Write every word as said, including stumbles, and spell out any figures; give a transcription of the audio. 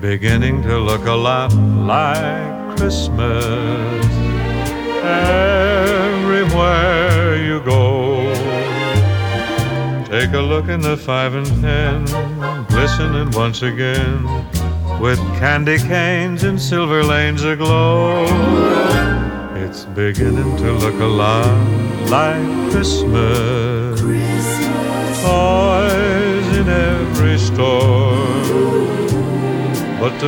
beginning to look a lot like Christmas everywhere you go. Take a look in the five and ten, glistening once again, with candy canes and silver lanes aglow. It's beginning to look a lot like Christmas. Toys in every store, but the